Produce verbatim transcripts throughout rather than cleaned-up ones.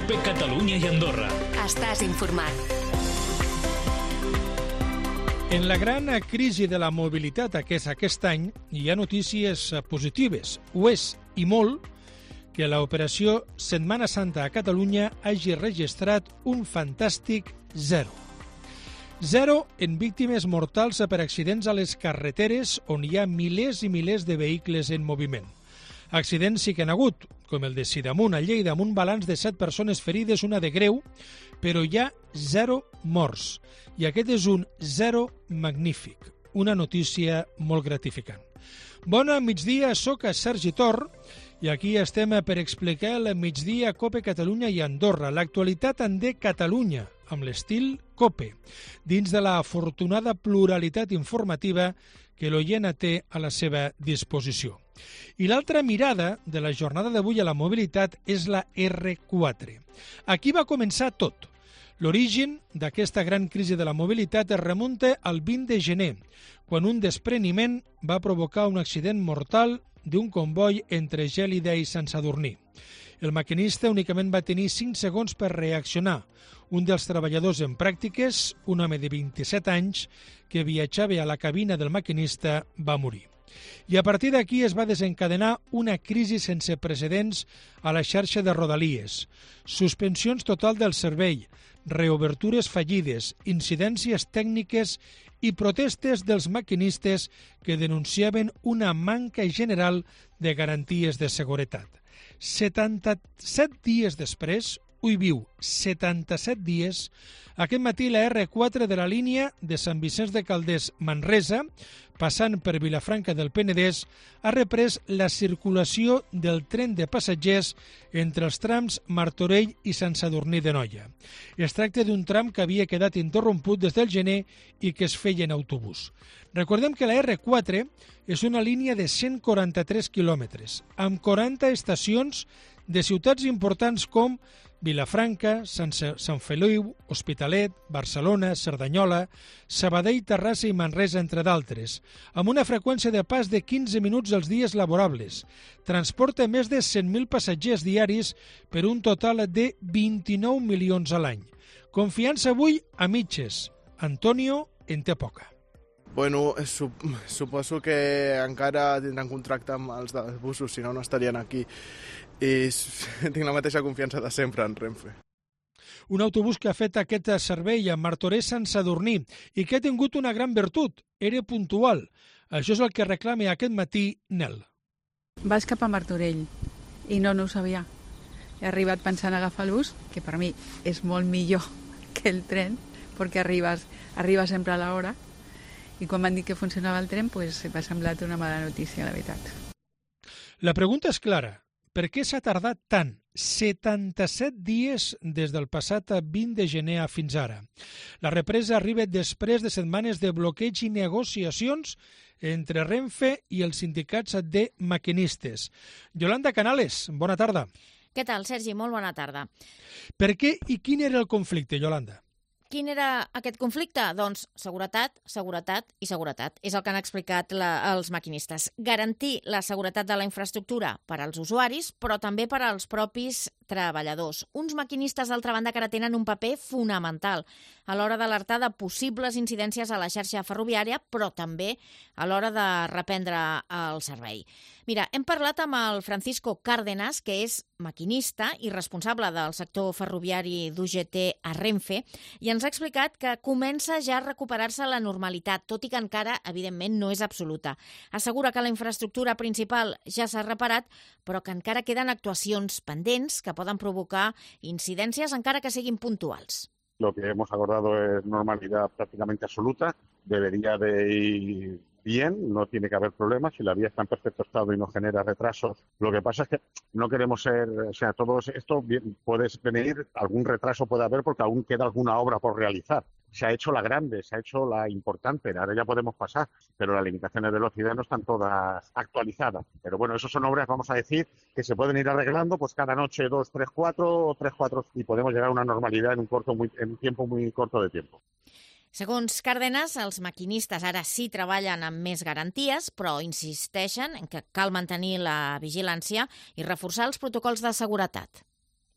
COPE Catalunya i Andorra. Estàs informat. En la gran crisi de la mobilitat que és aquest any, hi ha notícies positives. Ho és, i molt, que l'operació Setmana Santa a Catalunya hagi registrat un fantàstic zero. Zero en víctimes mortals per accidents a les carreteres on hi ha milers i milers de vehicles en moviment. Accidents sí que n'ha hagut, com el de Sidamon a Lleida, amb un balanç de set persones ferides, una de greu, però hi ha zero morts. I aquest és un zero magnífic, una notícia molt gratificant. Bona migdia, soc a Sergi Tor i aquí estem per explicar el migdia COPE Catalunya i Andorra, l'actualitat en de Catalunya, amb l'estil COPE, dins de la afortunada pluralitat informativa que l'oient té a la seva disposició. I l'altra mirada de la jornada d'avui a la mobilitat és la erre quatre. Aquí va començar tot. L'origen d'aquesta gran crisi de la mobilitat es remunta al vint de gener, quan un despreniment va provocar un accident mortal d'un comboi entre Gèlida i Sant Sadurní. El maquinista únicament va tenir cinc segons per reaccionar. Un dels treballadors en pràctiques, un home de vint-i-set anys, que viatjava a la cabina del maquinista, va morir. I a partir d'aquí es va desencadenar una crisi sense precedents a la xarxa de Rodalies. Suspensions total del servei, reobertures fallides, incidències tècniques i protestes dels maquinistes que denunciaven una manca general de garanties de seguretat. setanta-set dies després, ui viu, setanta-set dies, aquest matí la erre quatre de la línia de Sant Vicenç de Calders Manresa, passant per Vilafranca del Penedès, ha reprès la circulació del tren de passatgers entre els trams Martorell i Sant Sadurní d'Anoia. Es tracta d'un tram que havia quedat interromput des del gener i que es feia en autobús. Recordem que la erre quatre és una línia de cent quaranta-tres quilòmetres, amb quaranta estacions de ciutats importants com Vilafranca, Sant, Sant Feliu, Hospitalet, Barcelona, Cerdanyola, Sabadell, Terrassa i Manresa, entre d'altres, amb una freqüència de pas de quinze minuts als dies laborables. Transporta més de cent mil passatgers diaris per un total de vint-i-nou milions a l'any. Confiança avui a mitges. Antonio en té poca. Bueno, suposo que encara tindran contracte amb els dels busos, si no, no estarien aquí. I tinc la mateixa confiança de sempre en Renfe. Un autobús que ha fet aquest servei a Martorell-Sant Sadurní i que ha tingut una gran virtut, era puntual. Això és el que reclama aquest matí Nel. Vas cap a Martorell i no, no ho sabia. He arribat pensant a agafar el bus, que per mi és molt millor que el tren, perquè arribes, arribes sempre a l'hora. I quan m'han dit que funcionava el tren, pues, m'ha semblat una mala notícia, la veritat. La pregunta és clara. Per què s'ha tardat tant? setanta-set dies des del passat vint de gener a fins ara. La represa arriba després de setmanes de bloqueig i negociacions entre Renfe i els sindicats de maquinistes. Yolanda Canales, bona tarda. Què tal, Sergi? Molt bona tarda. Per què i quin era el conflicte, Yolanda? Quin era aquest conflicte? Doncs seguretat, seguretat i seguretat. És el que han explicat la, els maquinistes. Garantir la seguretat de la infraestructura per als usuaris, però també per als propis treballadors. Uns maquinistes, d'altra banda, que ara tenen un paper fonamental a l'hora d'alertar de possibles incidències a la xarxa ferroviària, però també a l'hora de reprendre el servei. Mira, hem parlat amb el Francisco Cárdenas, que és maquinista i responsable del sector ferroviari d'U G T a Renfe, i ens ha explicat que comença ja a recuperar-se la normalitat, tot i que encara, evidentment, no és absoluta. Assegura que la infraestructura principal ja s'ha reparat, però que encara queden actuacions pendents que poden provocar incidències encara que siguin puntuals. Lo que hemos acordado es normalidad prácticamente absoluta. Debería de ir bien, no tiene que haber problemas. Si la vía está en perfecto estado y no genera retrasos. Lo que pasa es que no queremos ser, o sea, todo esto puede venir, algún retraso puede haber porque aún queda alguna obra por realizar. Se ha hecho la grande, se ha hecho la importante, ahora ya podemos pasar, pero las limitaciones de velocidad no están todas actualizadas. Pero bueno, eso son obras, vamos a decir, que se pueden ir arreglando pues cada noche dos, tres, cuatro, o tres, cuatro, y podemos llegar a una normalidad en un corto, muy, en un tiempo muy corto de tiempo. Segons Cárdenas, els maquinistes ara sí treballen amb més garanties, però insisteixen en que cal mantenir la vigilància i reforçar els protocols de seguretat.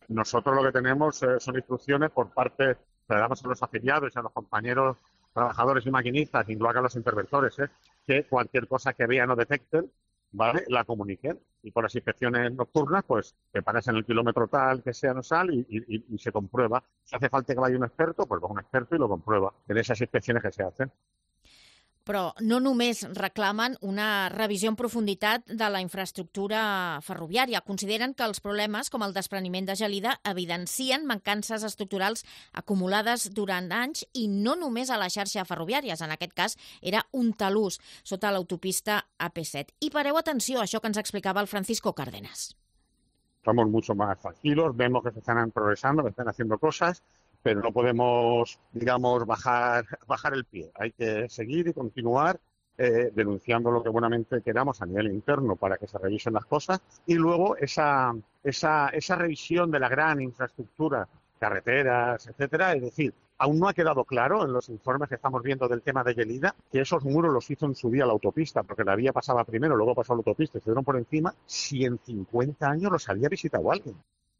nosotros lo que tenemos eh, son instrucciones por parte, que le damos a los afiliados y a los compañeros trabajadores y maquinistas, incluso a los interventores, ¿eh? que cualquier cosa que vean o detecten, ¿vale?, la comuniquen. Y por las inspecciones nocturnas, pues que pares en el kilómetro tal que sea no sal y, y, y se comprueba. Si hace falta que vaya un experto, pues va un experto y lo comprueba en esas inspecciones que se hacen. Però no només reclamen una revisió en profunditat de la infraestructura ferroviària. Consideren que els problemes, com el despreniment de gelida, evidencien mancances estructurals acumulades durant anys i no només a la xarxa ferroviària. En aquest cas, era un talús sota l'autopista A P set. I pareu atenció a això que ens explicava el Francisco Cárdenas. Estamos mucho más tranquilos, vemos que se están progresando, que están haciendo cosas, pero no podemos, digamos, bajar, bajar el pie. Hay que seguir y continuar eh, denunciando lo que buenamente queramos a nivel interno para que se revisen las cosas y luego esa, esa, esa revisión de la gran infraestructura, carreteras, etcétera. Es decir, aún no ha quedado claro en los informes que estamos viendo del tema de Gelida que esos muros los hizo en su día la autopista, porque la vía pasaba primero, luego pasó la autopista y se dieron por encima, si en cincuenta años los había visitado alguien.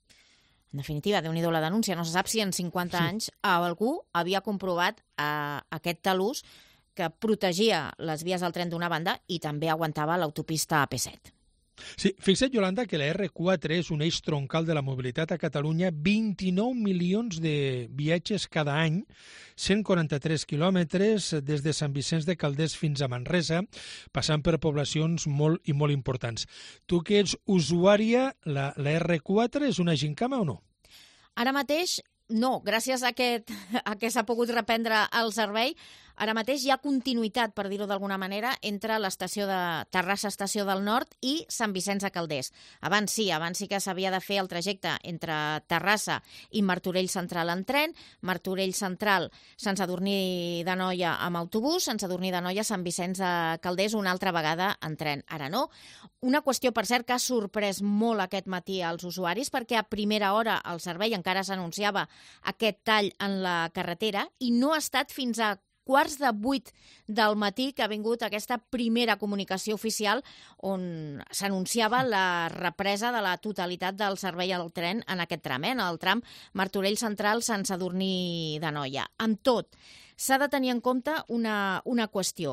En definitiva, déu-n'hi-do la denúncia. No se sap si en cinquanta sí. anys algú havia comprovat eh, aquest talús que protegia les vies del tren d'una banda i també aguantava l'autopista A P set. Sí, fixa't, Yolanda, que la erre quatre és un eix troncal de la mobilitat a Catalunya, vint-i-nou milions de viatges cada any, cent quaranta-tres quilòmetres des de Sant Vicenç de Calders fins a Manresa, passant per poblacions molt i molt importants. Tu que ets usuària, la, la erre quatre és una gincama o no? Ara mateix no, gràcies a, aquest, a que s'ha pogut reprendre el servei, ara mateix hi ha continuïtat, per dir-ho d'alguna manera, entre l'estació de Terrassa, estació del Nord, i Sant Vicenç de Calders. Abans sí, abans sí que s'havia de fer el trajecte entre Terrassa i Martorell Central en tren, Martorell Central, Sant Sadurní d'Anoia amb autobús, Sant Sadurní d'Anoia, Sant Vicenç de Calders una altra vegada en tren. Ara no. Una qüestió, per cert, que ha sorprès molt aquest matí als usuaris, perquè a primera hora el servei encara s'anunciava aquest tall en la carretera i no ha estat fins a quarts de vuit del matí que ha vingut aquesta primera comunicació oficial on s'anunciava la represa de la totalitat del servei al tren en aquest tram, eh? en el tram Martorell Central, Sant Sadurní d'Anoia. Amb tot, s'ha de tenir en compte una, una qüestió.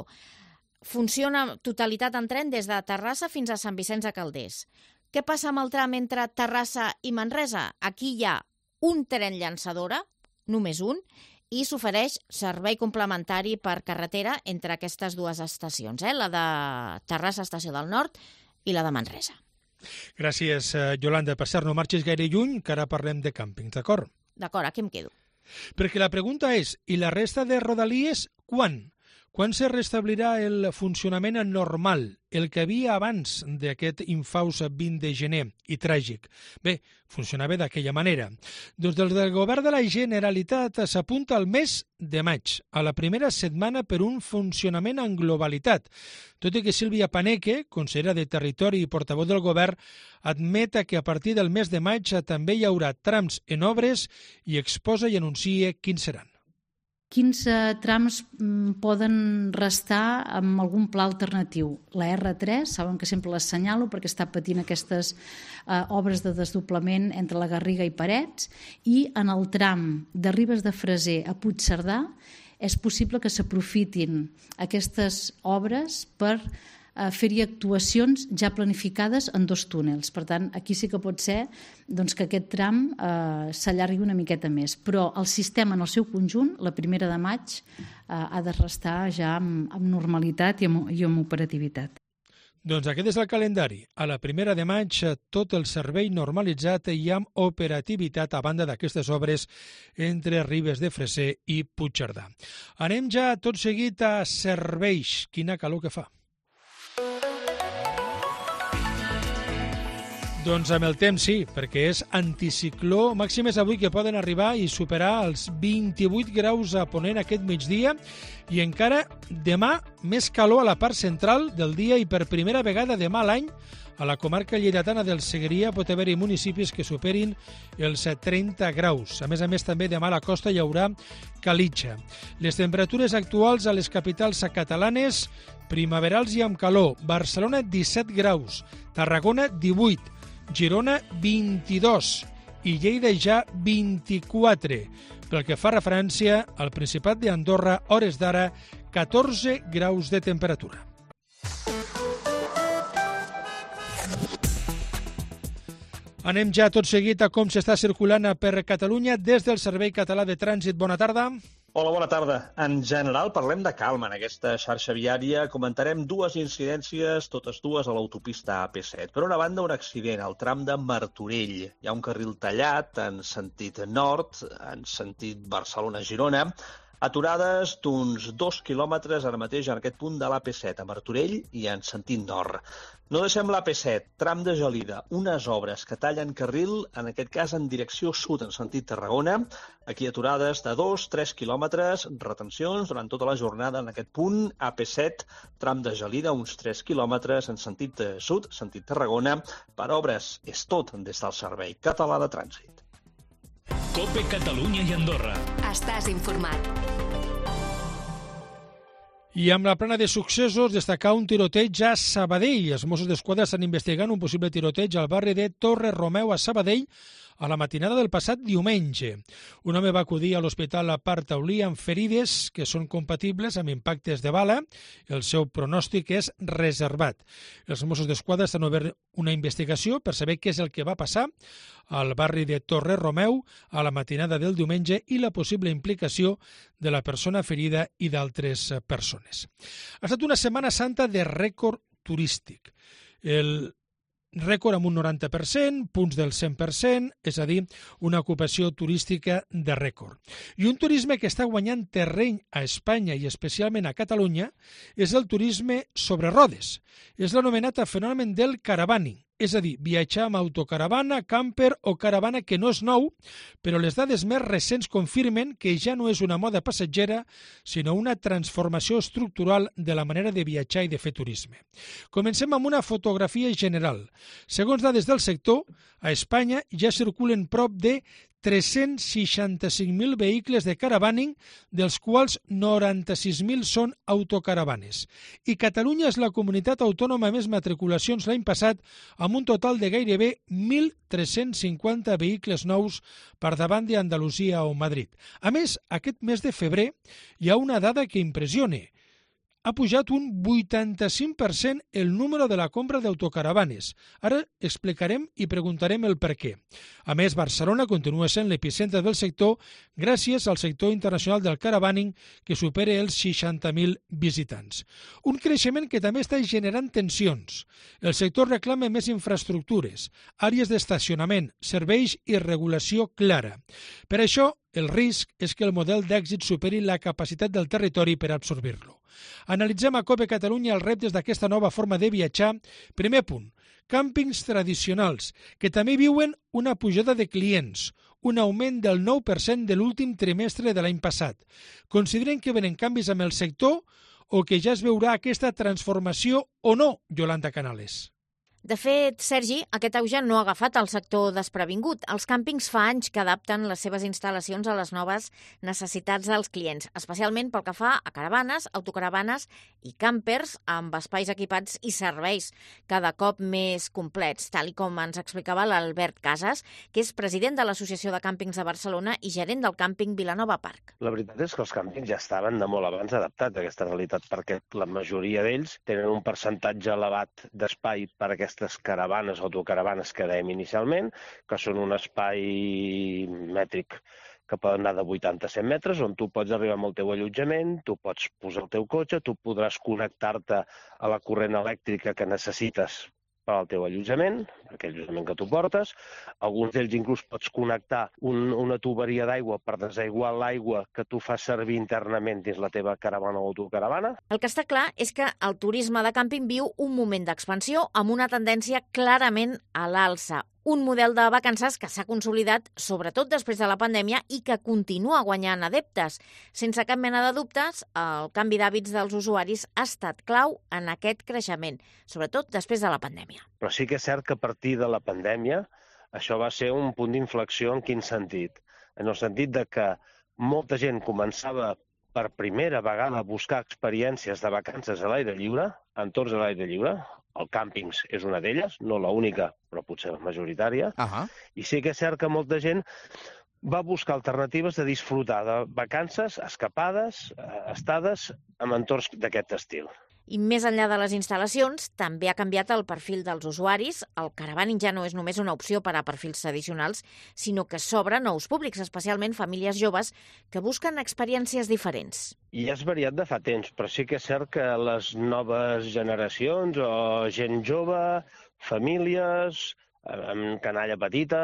Funciona totalitat en tren des de Terrassa fins a Sant Vicenç de Calders. Què passa amb el tram entre Terrassa i Manresa? Aquí hi ha un tren llançadora, només un, i s'ofereix servei complementari per carretera entre aquestes dues estacions, eh? la de Terrassa, estació del Nord, i la de Manresa. Gràcies, Yolanda. Per cert, no marxis gaire lluny, que ara parlem de càmpings, d'acord? D'acord, aquí em quedo. Perquè la pregunta és, i la resta de Rodalies, quan? Quan se restablirà el funcionament normal, el que havia abans d'aquest infaus vint de gener i tràgic? Bé, funcionava d'aquella manera. Doncs des del govern de la Generalitat s'apunta al mes de maig, a la primera setmana per un funcionament en globalitat. Tot i que Sílvia Paneque, consellera de Territori i portaveu del govern, admeta que a partir del mes de maig també hi haurà trams en obres i exposa i anuncia quins seran. Quins trams poden restar amb algun pla alternatiu? La erre tres, saben que sempre l'assenyalo perquè està patint aquestes eh, obres de desdoblament entre la Garriga i Parets, i en el tram de Ribes de Freser a Puigcerdà és possible que s'aprofitin aquestes obres per a fer-hi actuacions ja planificades en dos túnels. Per tant, aquí sí que pot ser doncs, que aquest tram eh, s'allargui una miqueta més. Però el sistema en el seu conjunt, la primera de maig, eh, ha de restar ja amb, amb normalitat i amb, i amb operativitat. Doncs aquest és el calendari. A la primera de maig, tot el servei normalitzat i amb operativitat a banda d'aquestes obres entre Ribes de Freser i Puigcerdà. Anem ja tot seguit a serveis. Quina calor que fa. Doncs amb el temps sí, perquè és anticicló, màximes avui que poden arribar i superar els vint-i-vuit graus a Ponent aquest migdia i encara demà més calor a la part central del dia i per primera vegada demà a l'any a la comarca lleidatana del Segrià pot haver-hi municipis que superin els trenta graus. A més a més també demà a la costa hi haurà calitxa. Les temperatures actuals a les capitals catalanes primaverals i amb calor. Barcelona disset graus, Tarragona divuit, Girona vint-i-dos i Lleida ja vint-i-quatre. Pel que fa referència al Principat d'Andorra, hores d'ara, catorze graus de temperatura. Anem ja tot seguit a com s'està circulant per Catalunya des del Servei Català de Trànsit. Bona tarda. Hola, bona tarda. En general parlem de calma en aquesta xarxa viària. Comentarem dues incidències, totes dues a l'autopista A P set. Per una banda, un accident al tram de Martorell. Hi ha un carril tallat en sentit nord, en sentit Barcelona-Girona, aturades d'uns dos quilòmetres ara mateix en aquest punt de l'A P set, a Martorell i en sentit nord. No deixem l'A P set, tram de Gelida, unes obres que tallen carril, en aquest cas en direcció sud, en sentit Tarragona. Aquí aturades de dos a tres quilòmetres, retencions durant tota la jornada en aquest punt, A P set, tram de Gelida, uns tres quilòmetres en sentit sud, sentit Tarragona, per obres. És tot des del Servei Català de Trànsit. COPE Catalunya i Andorra. Estàs informat. I amb la plana de successos, destacar un tiroteig a Sabadell. Els Mossos d'Esquadra estan investigant un possible tiroteig al barri de Torre Romeu a Sabadell a la matinada del passat diumenge. Un home va acudir a l'Hospital Parc Taulí amb ferides que són compatibles amb impactes de bala. El seu pronòstic és reservat. Els Mossos d'Esquadra estan obert una investigació per saber què és el que va passar al barri de Torre Romeu a la matinada del diumenge i la possible implicació de la persona ferida i d'altres persones. Ha estat una Setmana Santa de rècord turístic. El rècord amb un noranta per cent, punts del cent per cent, és a dir, una ocupació turística de rècord. I un turisme que està guanyant terreny a Espanya i especialment a Catalunya és el turisme sobre rodes. És l'anomenat fenomen del caravaning, és a dir, viatjar amb autocaravana, camper o caravana que no és nou, però les dades més recents confirmen que ja no és una moda passatgera, sinó una transformació estructural de la manera de viatjar i de fer turisme. Comencem amb una fotografia general. Segons dades del sector, a Espanya ja circulen prop de tres-cents seixanta-cinc mil vehicles de caravaning, dels quals noranta-sis mil són autocaravanes. I Catalunya és la comunitat autònoma amb més matriculacions l'any passat, amb un total de gairebé mil tres-cents cinquanta vehicles nous per davant d'Andalusia o Madrid. A més, aquest mes de febrer hi ha una dada que impressiona. Ha pujat un vuitanta-cinc per cent el número de la compra d'autocaravanes. Ara explicarem i preguntarem el per què. A més, Barcelona continua sent l'epicentre del sector gràcies al sector internacional del caravaning que supera els seixanta mil visitants. Un creixement que també està generant tensions. El sector reclama més infraestructures, àrees d'estacionament, serveis i regulació clara. Per això, el risc és que el model d'èxit superi la capacitat del territori per absorbir-lo. Analitzem a COPE Catalunya els reptes d'aquesta nova forma de viatjar. Primer punt, càmpings tradicionals, que també viuen una pujada de clients, un augment del nou per cent de l'últim trimestre de l'any passat. Consideren que venen canvis amb el sector o que ja es veurà aquesta transformació o no, Yolanda Canales? De fet, Sergi, aquest auge no ha agafat el sector desprevingut. Els càmpings fa anys que adapten les seves instal·lacions a les noves necessitats dels clients, especialment pel que fa a caravanes, autocaravanes i càmpers amb espais equipats i serveis cada cop més complets, tal i com ens explicava l'Albert Casas, que és president de l'Associació de Càmpings de Barcelona i gerent del càmping Vilanova Park. La veritat és que els càmpings ja estaven de molt abans adaptats a aquesta realitat, perquè la majoria d'ells tenen un percentatge elevat d'espai per a aquestes caravanes, autocaravanes que dèiem inicialment, que són un espai mètric que poden anar de vuitanta a cent metres, on tu pots arribar amb el teu allotjament, tu pots posar el teu cotxe, tu podràs connectar-te a la corrent elèctrica que necessites per al teu allotjament, aquell allotjament que tu portes. Alguns d'ells inclús pots connectar un, una tuberia d'aigua per desaiguar l'aigua que tu fas servir internament dins la teva caravana o autocaravana. El que està clar és que el turisme de càmping viu un moment d'expansió amb una tendència clarament a l'alça. Un model de vacances que s'ha consolidat sobretot després de la pandèmia i que continua guanyant adeptes. Sense cap mena de dubtes, el canvi d'hàbits dels usuaris ha estat clau en aquest creixement, sobretot després de la pandèmia. Però sí que és cert que a partir de la pandèmia això va ser un punt d'inflexió. En quin sentit? En el sentit de que molta gent començava per primera vegada a buscar experiències de vacances a l'aire lliure, entorns a l'aire lliure, El càmpings és una d'elles, no l'única, però potser la majoritària. Uh-huh. I sí que és cert que molta gent va buscar alternatives de disfrutar de vacances, escapades, estades en entorns d'aquest estil. I més enllà de les instal·lacions, també ha canviat el perfil dels usuaris. El caravaning ja no és només una opció per a perfils tradicionals, sinó que s'obre nous públics, especialment famílies joves que busquen experiències diferents. I és variat de fa temps, però sí que és cert que les noves generacions o gent jove, famílies, amb canalla petita,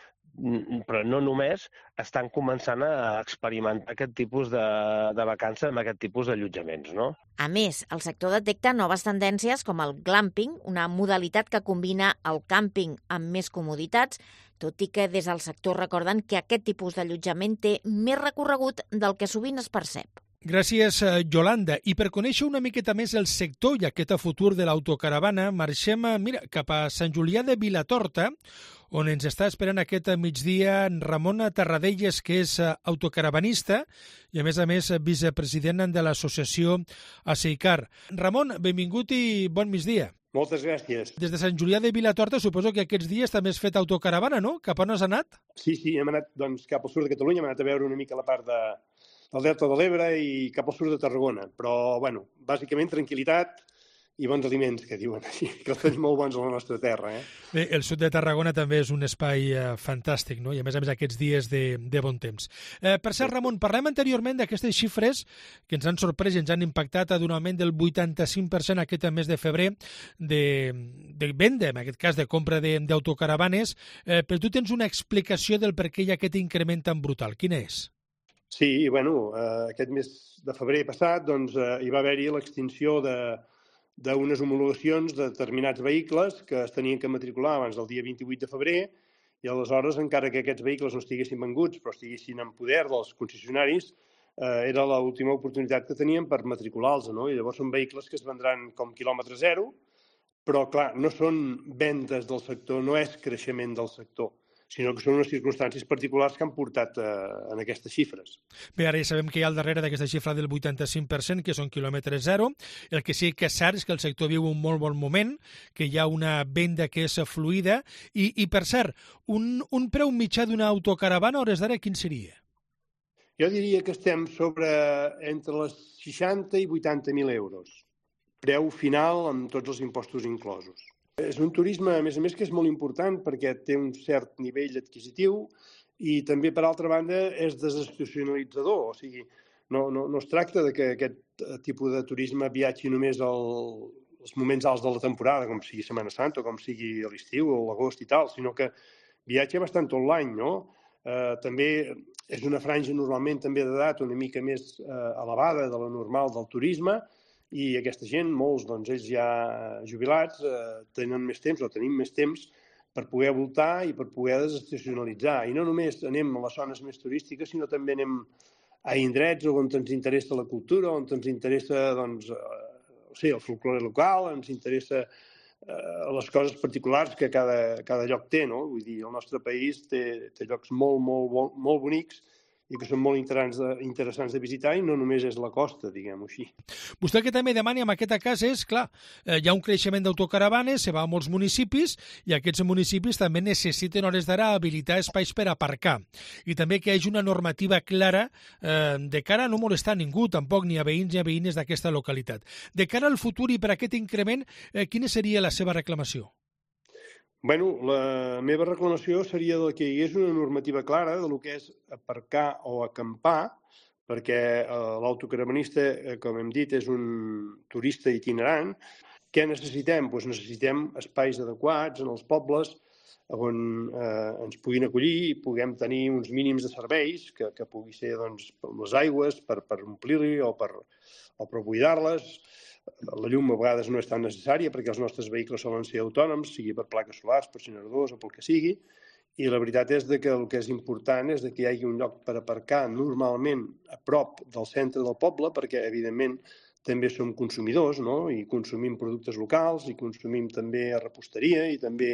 però no només, estan començant a experimentar aquest tipus de, de vacances amb aquest tipus d'allotjaments, no? A més, el sector detecta noves tendències com el glamping, una modalitat que combina el càmping amb més comoditats, tot i que des del sector recorden que aquest tipus d'allotjament té més recorregut del que sovint es percep. Gràcies, Yolanda. I per conèixer una miqueta més el sector i aquest futur de l'autocaravana, marxem mira, cap a Sant Julià de Vilatorta, on ens està esperant aquest migdia Ramon Terradellas, que és autocaravanista i, a més a més, vicepresident de l'associació ASEICAR. Ramon, benvingut i bon migdia. Moltes gràcies. Des de Sant Julià de Vilatorta suposo que aquests dies també has fet autocaravana, no? Cap on has anat? Sí, sí, hem anat doncs, cap al sud de Catalunya, hem anat a veure una mica la part de, del Delta de l'Ebre i cap al sud de Tarragona. Però, bueno, bàsicament tranquil·litat i bons aliments, que diuen així, que els tenim molt bons a la nostra terra. Eh? Bé, el sud de Tarragona també és un espai eh, fantàstic, no? I a més a més aquests dies de, de bon temps. Eh, per cert, Ramon, parlem anteriorment d'aquestes xifres que ens han sorprès i ens han impactat d'un augment del vuitanta-cinc per cent aquest mes de febrer de, de venda, en aquest cas de compra d'autocaravanes, eh, però tu tens una explicació del per què hi ha aquest increment tan brutal. Quina és? Sí, bueno, eh, aquest mes de febrer passat doncs, eh, hi va haver-hi l'extinció de d'unes homologacions de determinats vehicles que es tenien que matricular abans del dia vint-i-vuit de febrer i aleshores, encara que aquests vehicles no estiguessin venguts però estiguessin en poder dels concessionaris, eh, era l'última oportunitat que tenien per matricular-los, no? I llavors són vehicles que es vendran com quilòmetre zero, però clar, no són vendes del sector, no és creixement del sector, sinó que són unes circumstàncies particulars que han portat eh, en aquestes xifres. Bé, ara ja sabem que hi ha al darrere d'aquesta xifra del vuitanta-cinc per cent, que són quilòmetre zero. El que sí que és cert és que el sector viu un molt bon moment, que hi ha una venda que és fluida. I, i per cert, un, un preu mitjà d'una autocaravana, a hores d'ara, quin seria? Jo diria que estem sobre entre les seixanta i vuitanta mil euros. Preu final amb tots els impostos inclosos. És un turisme, a més a més, que és molt important perquè té un cert nivell adquisitiu i també, per altra banda, és desestacionalitzador. O sigui, no, no, no es tracta de que aquest tipus de turisme viatgi només al, als moments alts de la temporada, com sigui Setmana Santa o com sigui l'estiu o l'agost i tal, sinó que viatja bastant tot l'any, no? Eh, també és una franja normalment també d'edat una mica més eh, elevada de la normal del turisme, i aquesta gent, molts, doncs, ells ja jubilats, eh, tenen més temps o tenim més temps per poder voltar i per poder desestacionalitzar. I no només anem a les zones més turístiques, sinó també anem a indrets on ens interessa la cultura, on ens interessa doncs, eh, sí, el folklore local, ens interessa eh, les coses particulars que cada, cada lloc té, no? Vull dir, el nostre país té, té llocs molt, molt, molt bonics i que són molt interessants de, interessants de visitar i no només és la costa, diguem-ho així. Vostè el que també demana en aquest cas és, clar, eh, hi ha un creixement d'autocaravanes, se va a molts municipis i aquests municipis també necessiten hores d'ara habilitar espais per aparcar i també que hi hagi una normativa clara eh, de cara a no molestar a ningú, tampoc ni a veïns ni a veïnes d'aquesta localitat. De cara al futur i per aquest increment, eh, quina seria la seva reclamació? Bueno, la meva reclamació seria que hi hagués una normativa clara de lo que és aparcar o acampar, perquè eh, l'autocaravanista, eh, com hem dit, és un turista itinerant. Què necessitem? Doncs necessitem espais adequats en els pobles on eh, ens puguin acollir i puguem tenir uns mínims de serveis, que, que pugui ser doncs, les aigües per, per omplir-hi o per, o per buidar-les. La llum a vegades no és tan necessària perquè els nostres vehicles solen ser autònoms, sigui per plaques solars, per generadors o pel que sigui, i la veritat és que el que és important és que hi hagi un lloc per aparcar normalment a prop del centre del poble, perquè evidentment també som consumidors, no? I consumim productes locals i consumim també a reposteria i també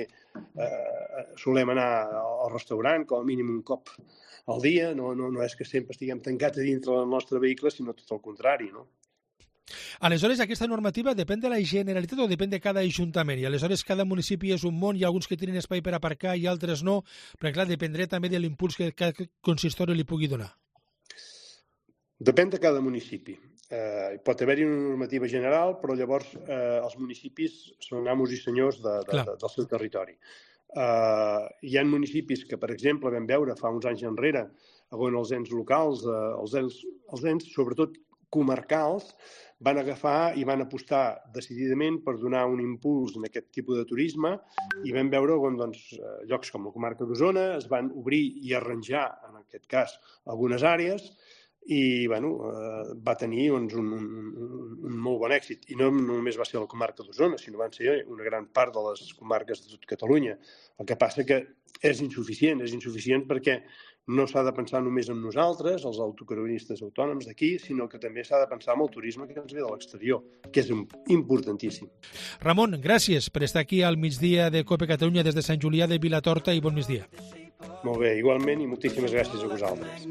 eh, solem anar al restaurant com a mínim un cop al dia, no, no, no és que sempre estiguem tancats a dintre del nostre vehicle, sinó tot el contrari, no? Aleshores, aquesta normativa depèn de la Generalitat o depèn de cada ajuntament? I aleshores cada municipi és un món, hi ha alguns que tenen espai per aparcar i altres no, perquè clar, dependrà també de l'impuls que cada consistori li pugui donar. Depèn de cada municipi. Eh, pot haver-hi una normativa general, però llavors eh, els municipis són amos i senyors de, de, de, del seu territori. Eh, hi ha municipis que, per exemple, vam veure fa uns anys enrere, on els ens locals, eh, els, ens, els ens, sobretot comarcals, van agafar i van apostar decididament per donar un impuls en aquest tipus de turisme i vam veure on doncs, llocs com la comarca d'Osona es van obrir i arranjar, en aquest cas, algunes àrees i bueno, eh, va tenir doncs, un, un, un molt bon èxit. I no només va ser la comarca d'Osona, sinó van ser una gran part de les comarques de tot Catalunya. El que passa que és insuficient, és insuficient perquè no s'ha de pensar només en nosaltres, els autocaravanistes autònoms d'aquí, sinó que també s'ha de pensar en el turisme que ens ve de l'exterior, que és importantíssim. Ramon, gràcies per estar aquí al migdia de COPE Catalunya des de Sant Julià de Vilatorta i bon migdia. Molt bé, igualment i moltíssimes gràcies a vosaltres.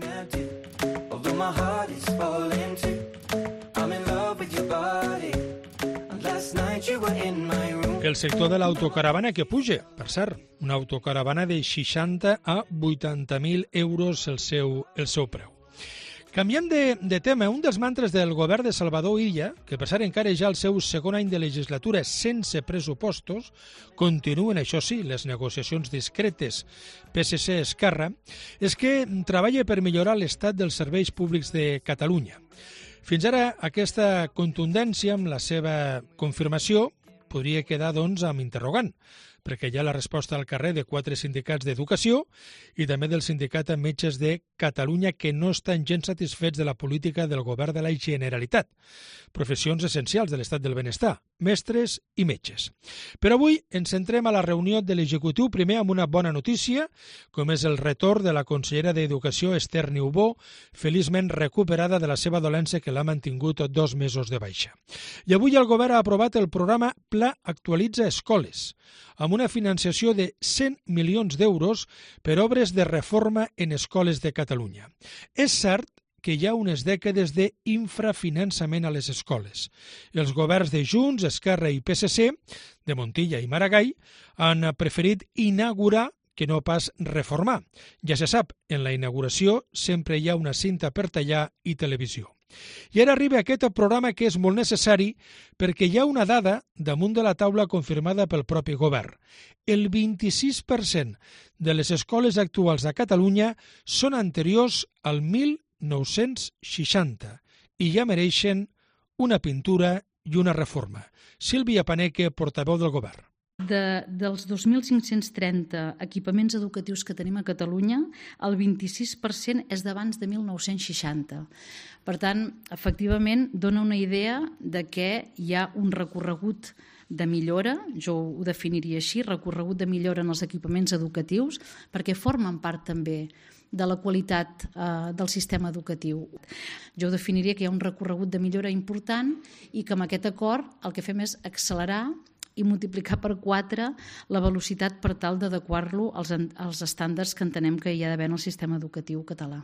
El sector de l'autocaravana que puja, per cert, una autocaravana de seixanta a vuitanta mil euros el seu, el seu preu. Canviant de, de tema, un dels mantres del govern de Salvador Illa, que per cert encara ja el seu segon any de legislatura sense pressupostos, continuen, això sí, les negociacions discretes P S C-Esquerra, és que treballa per millorar l'estat dels serveis públics de Catalunya. Fins ara, aquesta contundència amb la seva confirmació podria quedar, doncs, amb interrogant, perquè hi ha la resposta al carrer de quatre sindicats d'educació i també del sindicat amb metges de Catalunya que no estan gens satisfets de la política del govern de la Generalitat. Professions essencials de l'estat del benestar, mestres i metges. Però avui ens centrem a la reunió de l'executiu primer amb una bona notícia, com és el retorn de la consellera d'Educació Esther Niubó, feliçment recuperada de la seva dolència que l'ha mantingut dos mesos de baixa. I avui el govern ha aprovat el programa Pla Actualitza Escoles, amb una financiació de cent milions d'euros per obres de reforma en escoles de Catalunya. És cert que hi ha unes dècades d'infrafinançament a les escoles. Els governs de Junts, Esquerra i P S C, de Montilla i Maragall, han preferit inaugurar que no pas reformar. Ja se sap, en la inauguració sempre hi ha una cinta per tallar i televisió. I ara arriba aquest programa que és molt necessari perquè hi ha una dada damunt de la taula confirmada pel propi govern. El vint-i-sis per cent de les escoles actuals de Catalunya són anteriors al mil nou-cents seixanta i ja mereixen una pintura i una reforma. Sílvia Paneque, portaveu del govern. De, dels dos mil cinc-cents trenta equipaments educatius que tenim a Catalunya, el vint-i-sis per cent és d'abans de mil nou-cents seixanta. Per tant, efectivament, dona una idea de que hi ha un recorregut de millora, jo ho definiria així, recorregut de millora en els equipaments educatius, perquè formen part també de la qualitat eh, del sistema educatiu. Jo definiria que hi ha un recorregut de millora important i que amb aquest acord el que fem és accelerar i multiplicar per quatre la velocitat per tal d'adequar-lo als, als estàndards que entenem que hi ha d'haver en el sistema educatiu català.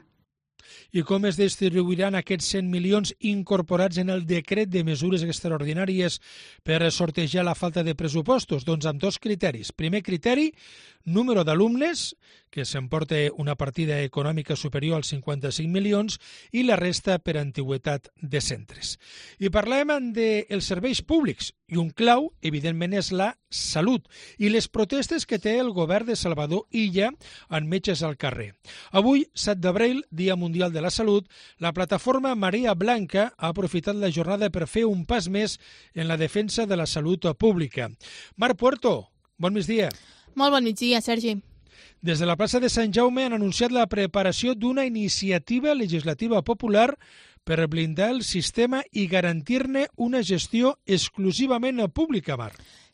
I com es distribuiran aquests cent milions incorporats en el decret de mesures extraordinàries per sortejar la falta de pressupostos? Doncs amb dos criteris. Primer criteri, número d'alumnes, que s'emporta una partida econòmica superior als cinquanta-cinc milions, i la resta per antiguitat de centres. I parlem dels serveis públics, i un clau, evidentment, és la salut i les protestes que té el govern de Salvador Illa en metges al carrer. Avui, set d'abril, Dia Mundial de la Salut, la plataforma Marea Blanca ha aprofitat la jornada per fer un pas més en la defensa de la salut pública. Marc Puerto, bon migdia. Molt bon migdia, Sergi. Des de la plaça de Sant Jaume han anunciat la preparació d'una iniciativa legislativa popular per blindar el sistema i garantir-ne una gestió exclusivament pública, Marc.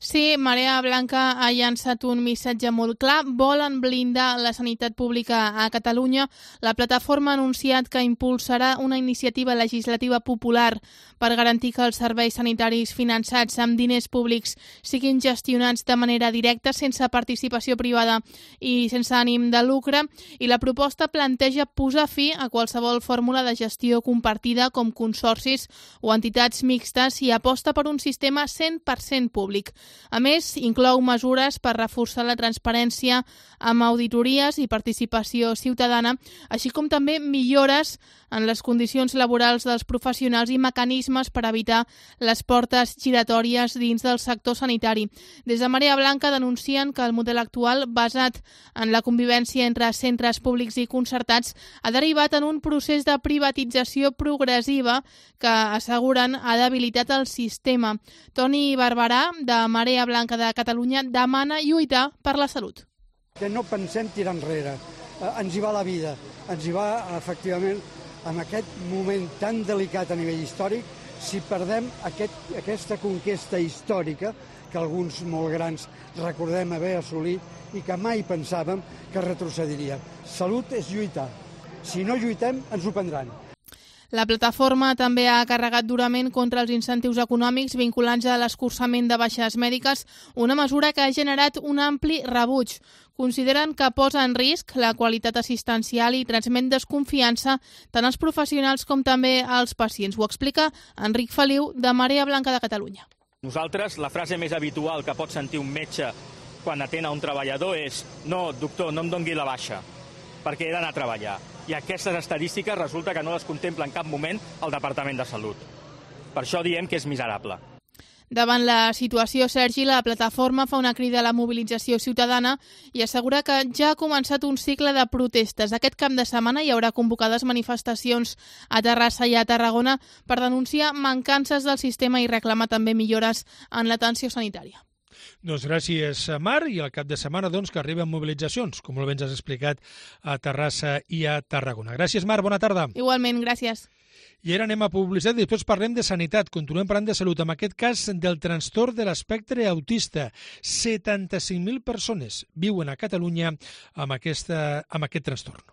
Sí, Marea Blanca ha llançat un missatge molt clar. Volen blindar la sanitat pública a Catalunya. La plataforma ha anunciat que impulsarà una iniciativa legislativa popular per garantir que els serveis sanitaris finançats amb diners públics siguin gestionats de manera directa, sense participació privada i sense ànim de lucre. I la proposta planteja posar fi a qualsevol fórmula de gestió compartida com consorcis o entitats mixtes i aposta per un sistema cent per cent públic. A més, inclou mesures per reforçar la transparència amb auditories i participació ciutadana, així com també millores en les condicions laborals dels professionals i mecanismes per evitar les portes giratòries dins del sector sanitari. Des de Marea Blanca denuncien que el model actual, basat en la convivència entre centres públics i concertats, ha derivat en un procés de privatització progressiva que, asseguren, ha debilitat el sistema. Toni Barberà, de Marea Blanca de Catalunya, demana lluitar per la salut. Que no pensem tirar enrere, ens hi va la vida, ens hi va, efectivament, en aquest moment tan delicat a nivell històric, si perdem aquest, aquesta conquesta històrica que alguns molt grans recordem haver assolit i que mai pensàvem que retrocediria. Salut és lluitar. Si no lluitem, ens ho prendran. La plataforma també ha carregat durament contra els incentius econòmics vinculants a l'escurçament de baixes mèdiques, una mesura que ha generat un ampli rebuig. Consideren que posa en risc la qualitat assistencial i transmet desconfiança tant als professionals com també als pacients. Ho explica Enric Feliu, de Marea Blanca de Catalunya. Nosaltres, la frase més habitual que pot sentir un metge quan atén a un treballador és «No, doctor, no em dongui la baixa, perquè he d'anar a treballar». I aquestes estadístiques resulta que no les contempla en cap moment el Departament de Salut. Per això diem que és miserable. Davant la situació, Sergi, la plataforma fa una crida a la mobilització ciutadana i assegura que ja ha començat un cicle de protestes. Aquest cap de setmana hi haurà convocades manifestacions a Terrassa i a Tarragona per denunciar mancances del sistema i reclamar també millores en l'atenció sanitària. Doncs gràcies, Mar, i al cap de setmana doncs, que arriben mobilitzacions, com molt bé ens has explicat, a Terrassa i a Tarragona. Gràcies, Mar, bona tarda. Igualment, gràcies. I ara anem a publicitat i després parlem de sanitat. Continuem parlant de salut, en aquest cas del trastorn de l'espectre autista. setanta-cinc mil persones viuen a Catalunya amb, aquesta, amb aquest trastorn.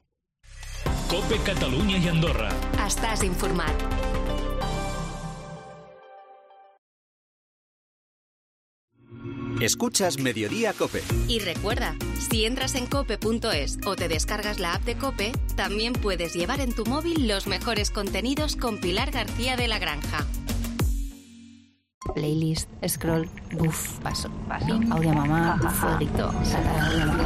COPE Catalunya i Andorra. Estàs informat. Escuchas Mediodía COPE. Y recuerda, si entras en cope punto es o te descargas la app de COPE, también puedes llevar en tu móvil los mejores contenidos con Pilar García de la Granja. Playlist, scroll, buf, paso, paso, audio mamá, fueguito, saltar audio mamá.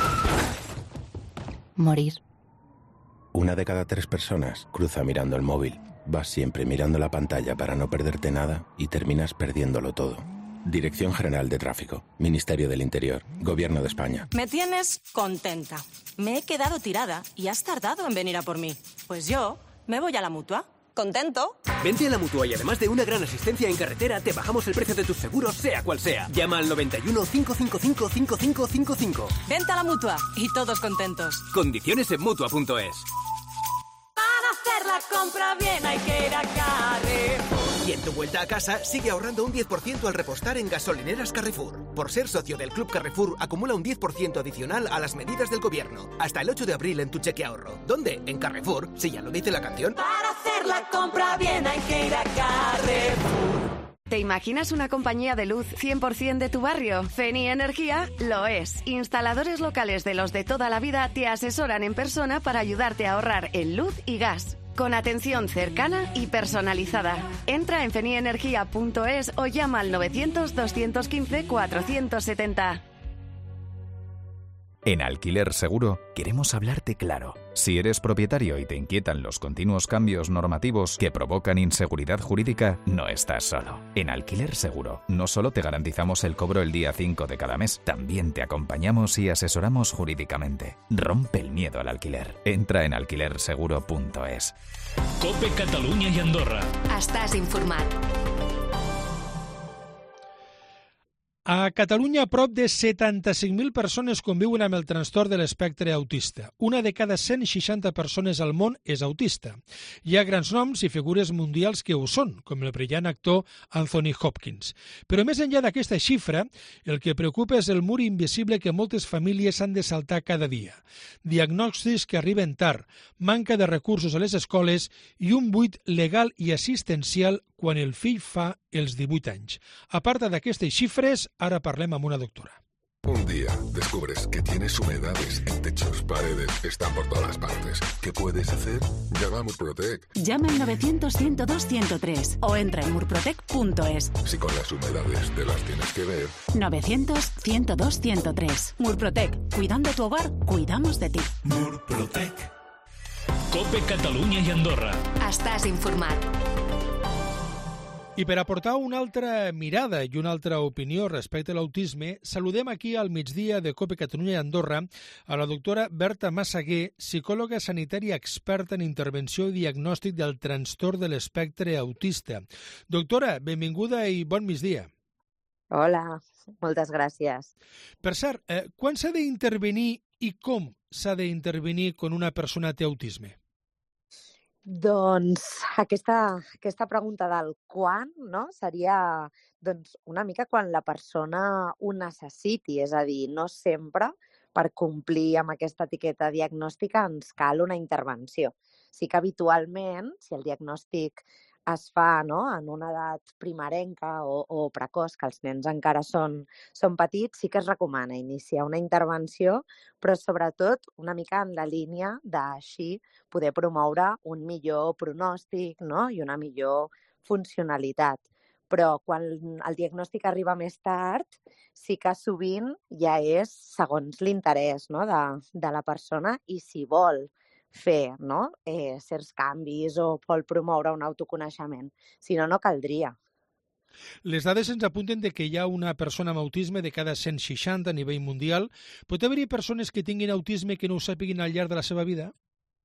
Morir. Una de cada tres personas cruza mirando el móvil. Vas siempre mirando la pantalla para no perderte nada y terminas perdiéndolo todo. Dirección General de Tráfico, Ministerio del Interior, Gobierno de España. Me tienes contenta. Me he quedado tirada y has tardado en venir a por mí. Pues yo me voy a la Mutua. ¿Contento? Vente a la Mutua y además de una gran asistencia en carretera, te bajamos el precio de tus seguros, sea cual sea. Llama al noventa y uno, cinco cinco cinco, cinco cinco cinco cinco. Vente a la Mutua y todos contentos. Condiciones en Mutua punto es. Para hacer la compra bien hay que ir a Carrefour. Y en tu vuelta a casa, sigue ahorrando un diez por ciento al repostar en gasolineras Carrefour. Por ser socio del Club Carrefour, acumula un diez por ciento adicional a las medidas del gobierno. Hasta el ocho de abril en tu cheque ahorro. ¿Dónde? En Carrefour, si ya lo dice la canción. Para hacer la compra bien hay que ir a Carrefour. ¿Te imaginas una compañía de luz cien por ciento de tu barrio? Feni Energía lo es. Instaladores locales de los de toda la vida te asesoran en persona para ayudarte a ahorrar en luz y gas. Con atención cercana y personalizada. Entra en fenienergia punto es o llama al novecientos, doscientos quince, cuatrocientos setenta. En Alquiler Seguro queremos hablarte claro. Si eres propietario y te inquietan los continuos cambios normativos que provocan inseguridad jurídica, no estás solo. En Alquiler Seguro no solo te garantizamos el cobro el día cinco de cada mes, también te acompañamos y asesoramos jurídicamente. Rompe el miedo al alquiler. Entra en alquiler seguro punto es. COPE Catalunya i Andorra. Estàs informat. A Catalunya, prop de setanta-cinc mil persones conviuen amb el trastorn de l'espectre autista. Una de cada cent seixanta persones al món és autista. Hi ha grans noms i figures mundials que ho són, com el brillant actor Anthony Hopkins. Però més enllà d'aquesta xifra, el que preocupa és el mur invisible que moltes famílies han de saltar cada dia. Diagnòstics que arriben tard, manca de recursos a les escoles i un buit legal i assistencial quan el fill fa els divuit anys. A part d'aquestes xifres, ara parlem amb una doctora. Un día descubres que tienes humedades en techos, paredes, están por todas partes. ¿Qué puedes hacer? Llama a Murprotec. Llama al novecientos, ciento dos, ciento tres o entra en murprotec punto es. Si con las humedades te las tienes que ver. novecientos, ciento dos, ciento tres. Murprotec. Cuidando tu hogar, cuidamos de ti. Murprotec. Cope Catalunya i Andorra. Estàs informat. I per aportar una altra mirada i una altra opinió respecte a l'autisme, saludem aquí al migdia de Cope Catalunya i Andorra a la doctora Berta Massaguer, psicòloga sanitària experta en intervenció i diagnòstic del trastorn de l'espectre autista. Doctora, benvinguda i bon migdia. Hola, moltes gràcies. Per cert, eh, quan s'ha d'intervenir i com s'ha d'intervenir quan una persona té autisme? Doncs aquesta, aquesta pregunta del quan, no? Seria doncs, una mica quan la persona ho necessiti, és a dir, no sempre per complir amb aquesta etiqueta diagnòstica ens cal una intervenció. Sí que habitualment, si el diagnòstic es fa, no?, en una edat primerenca o, o precoç, que els nens encara són, són petits, sí que es recomana iniciar una intervenció, però sobretot una mica en la línia d'així poder promoure un millor pronòstic, no?, i una millor funcionalitat. Però quan el diagnòstic arriba més tard, sí que sovint ja és segons l'interès, no?, de, de la persona i si vol fer, no?, eh, certs canvis o vol promoure un autoconeixement. Si no, no caldria. Les dades ens apunten de que hi ha una persona amb autisme de cada cent seixanta a nivell mundial. Pot haver-hi persones que tinguin autisme que no ho sàpiguin al llarg de la seva vida?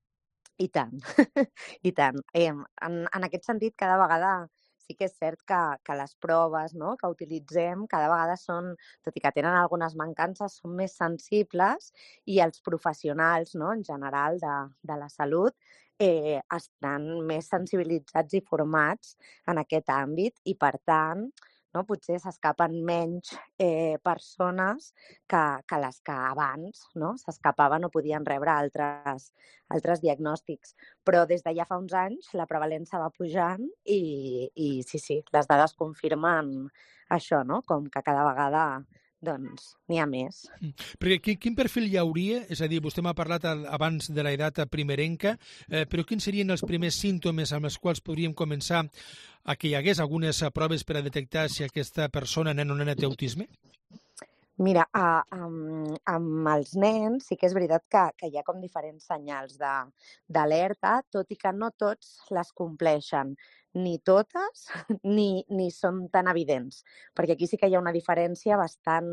I tant, i tant. Eh, en, en aquest sentit, cada vegada sí que és cert que, que les proves, no?, que utilitzem cada vegada són, tot i que tenen algunes mancances, són més sensibles i els professionals, no?, en general de, de la salut eh, estan més sensibilitzats i formats en aquest àmbit i, per tant, no, potser s'escapen menys eh, persones que, que les que abans, no, s'escapaven o podien rebre altres, altres diagnòstics. Però des de ja fa uns anys la prevalença va pujant i, i sí, sí, les dades confirmen això, no?, com que cada vegada doncs n'hi ha més. Perquè quin perfil hi hauria? És a dir, vostè m'ha parlat abans de l'edat primerenca, eh, però quins serien els primers símptomes amb els quals podríem començar a que hi hagués algunes proves per a detectar si aquesta persona, nen o nena, té autisme? Mira, a, amb, amb els nens sí que és veritat que, que hi ha com diferents senyals d'alerta, tot i que no tots les compleixen. Ni totes, ni, ni són tan evidents, perquè aquí sí que hi ha una diferència bastant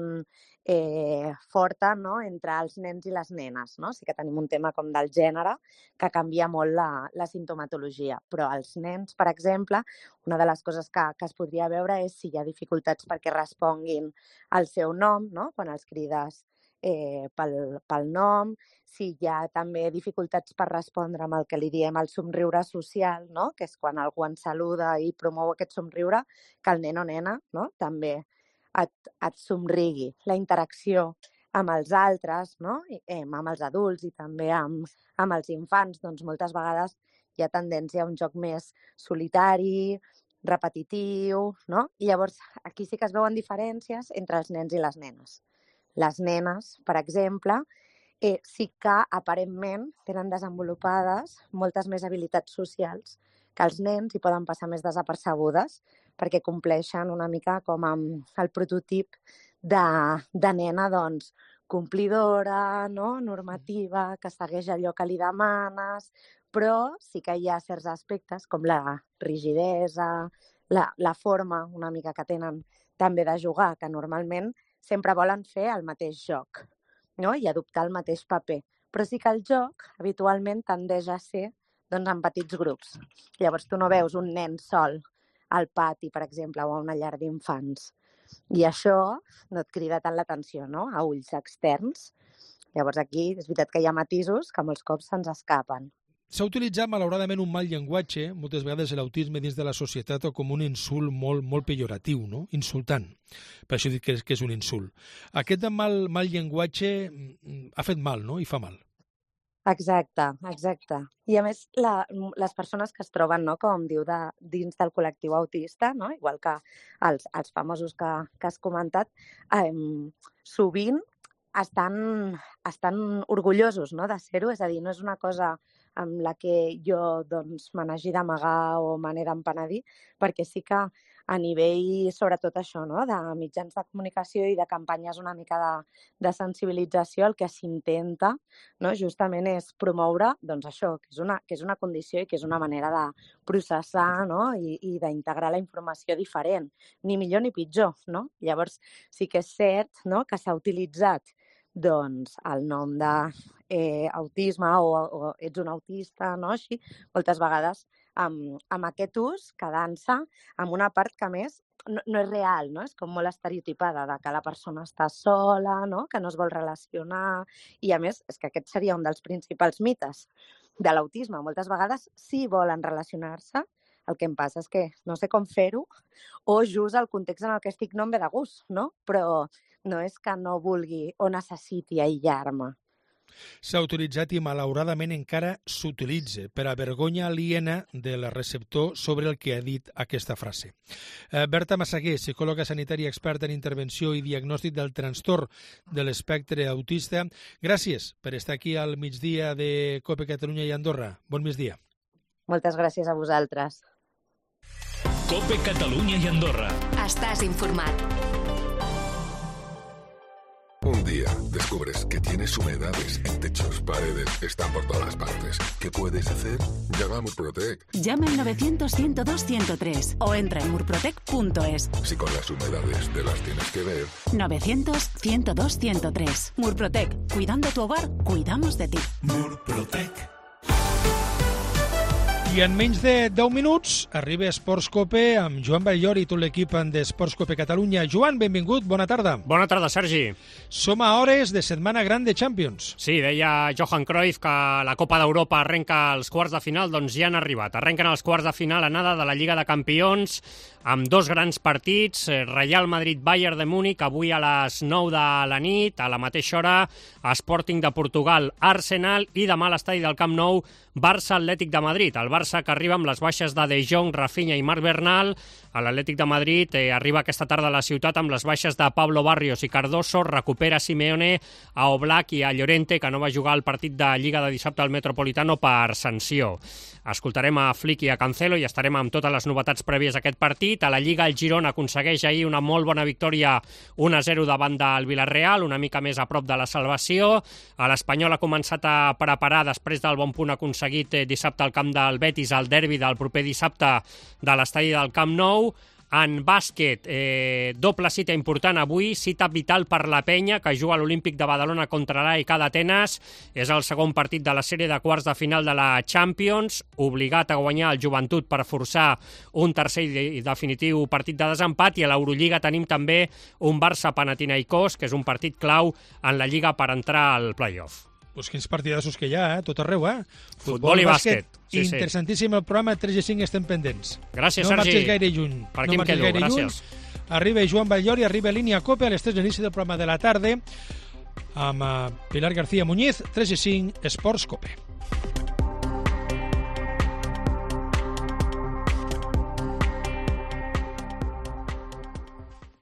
eh, forta, no?, entre els nens i les nenes, no? Sí que tenim un tema com del gènere que canvia molt la, la simptomatologia, però els nens, per exemple, una de les coses que, que es podria veure és si hi ha dificultats perquè responguin al seu nom, no?, quan els crides Eh, pel, pel nom, si hi ha també dificultats per respondre amb el que li diem el somriure social, no?, que és quan algú ens saluda i promou aquest somriure, que el nen o nena, no?, també et, et somrigui. La interacció amb els altres, no?, eh, amb els adults i també amb, amb els infants, doncs moltes vegades hi ha tendència a un joc més solitari, repetitiu, no? I llavors aquí sí que es veuen diferències entre els nens i les nenes. Les nenes, per exemple, eh, sí que aparentment tenen desenvolupades moltes més habilitats socials que els nens i poden passar més desapercebudes perquè compleixen una mica com amb el prototip de, de nena, doncs, complidora, no?, normativa, que segueix allò que li demanes, però sí que hi ha certs aspectes com la rigidesa, la, la forma una mica que tenen també de jugar, que normalment sempre volen fer el mateix joc, no?, i adoptar el mateix paper. Però sí que el joc habitualment tendeix a ser doncs, en petits grups. Llavors tu no veus un nen sol al pati, per exemple, o a una llar d'infants. I això no et crida tant l'atenció, no?, a ulls externs. Llavors aquí és veritat que hi ha matisos que molts cops se'ns escapen. S'ha utilitzat, malauradament, un mal llenguatge, moltes vegades l'autisme dins de la societat, com un insult molt, molt pejoratiu, no? Insultant. Per això dic que és, que és un insult. Aquest mal, mal llenguatge ha fet mal, no?, i fa mal. Exacte, exacte. I a més, la, les persones que es troben, no, com diu, de, dins del col·lectiu autista, no, igual que els, els famosos que, que has comentat, eh, sovint estan, estan orgullosos, no, de ser-ho, és a dir, no és una cosa amb la que jo doncs, me n'hagi d'amagar o me n'he d'empenedir, perquè sí que a nivell, sobretot això, no?, de mitjans de comunicació i de campanyes una mica de, de sensibilització, el que s'intenta, no?, justament és promoure doncs, això, que és, una, que és una condició i que és una manera de processar, no?, i, i d'integrar la informació diferent, ni millor ni pitjor, no? Llavors sí que és cert, no?, que s'ha utilitzat doncs, el nom d'autisme eh, o, o ets un autista, no? Així, moltes vegades amb, amb aquest ús quedant-se amb una part que més no, no és real, no? És com molt estereotipada, de que la persona està sola, no?, que no es vol relacionar, i a més és que aquest seria un dels principals mites de l'autisme. Moltes vegades sí volen relacionar-se, el que em passa és que no sé com fer-ho o just el context en el que estic no em ve de gust, no? Però no és que no vulgui o necessiti aïllar-me. S'ha utilitzat i malauradament encara s'utilitza per a vergonya aliena del receptor sobre el que ha dit aquesta frase. Eh, Berta Massaguer, psicòloga sanitària experta en intervenció i diagnòstic del trastorn de l'espectre autista, gràcies per estar aquí al migdia de COPE Catalunya i Andorra. Bon migdia. Moltes gràcies a vosaltres. COPE Catalunya i Andorra. Estàs informat. Un día descubres que tienes humedades en techos, paredes, están por todas partes. ¿Qué puedes hacer? Llama a Murprotec. Llama al novecientos, ciento dos, ciento tres o entra en murprotec punto es. Si con las humedades te las tienes que ver. novecientos, ciento dos, ciento tres. Murprotec. Cuidando tu hogar, cuidamos de ti. Murprotec. I en menys de deu minuts arriba Esports Cope amb Joan Bellor i tot l'equip d'Esports Cope Catalunya. Joan, benvingut, bona tarda. Bona tarda, Sergi. Som a hores de setmana gran de Champions. Sí, deia Johan Cruyff que la Copa d'Europa arrenca als quarts de final, doncs ja han arribat. Arrenquen els quarts de final a nada de la Lliga de Campions amb dos grans partits, Real Madrid-Bayern de Múnich, avui a les nou de la nit, a la mateixa hora, Sporting de Portugal, Arsenal, i demà a l'estadi del Camp Nou, Barça-Atlètic de Madrid. El Barça que arriba amb les baixes de De Jong, Rafinha i Marc Bernal. A l'Atlètic de Madrid eh, arriba aquesta tarda a la ciutat amb les baixes de Pablo Barrios i Cardoso, recupera Simeone, a Oblak i a Llorente, que no va jugar al partit de Lliga de dissabte al Metropolitano per sanció. Escoltarem a Flick i a Cancelo i estarem amb totes les novetats prèvies a aquest partit. A la Lliga el Girona aconsegueix ahir una molt bona victòria un a zero davant del Villarreal, una mica més a prop de la salvació. A l'Espanyol ha començat a preparar, després del bon punt aconseguit dissabte al camp del Betis, el derbi del proper dissabte de l'estadi del Camp Nou. En bàsquet, eh, doble cita important avui, cita vital per la Penya, que juga a l'Olímpic de Badalona contra l'A E K d'Atenes. És el segon partit de la sèrie de quarts de final de la Champions, obligat a guanyar el Joventut per forçar un tercer i definitiu partit de desempat, i a l'Eurolliga tenim també un Barça-Panathinaikos, que és un partit clau en la Lliga per entrar al play-off. Pues quins partidassos que hi ha, eh? Tot arreu, eh? Futbol, Futbol i bàsquet. bàsquet. Sí, interessantíssim sí. El programa, tres i cinc estem pendents. Gràcies, no Sergi. No marxis gaire lluny. Per aquí no em quedo, gràcies. Lluny. Arriba Joan Bellor i arriba Línia Cope a les tres de l'inici del programa de la tarda amb Pilar García Muñiz, tres i cinc, Esports Cope.